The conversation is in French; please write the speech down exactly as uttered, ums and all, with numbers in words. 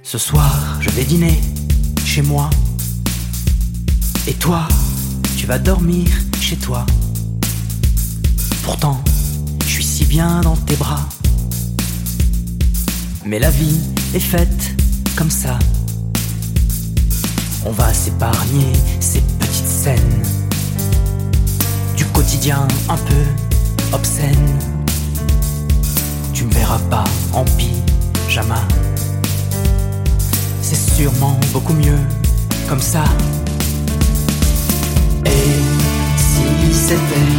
Ce soir, je vais dîner chez moi. Et toi, tu vas dormir chez toi. Pourtant, je suis si bien dans tes bras. Mais la vie est faite comme ça. On va s'épargner ces petites scènes du quotidien un peu obscène. Tu me verras pas en pyjama. C'est sûrement beaucoup mieux comme ça. Et si c'était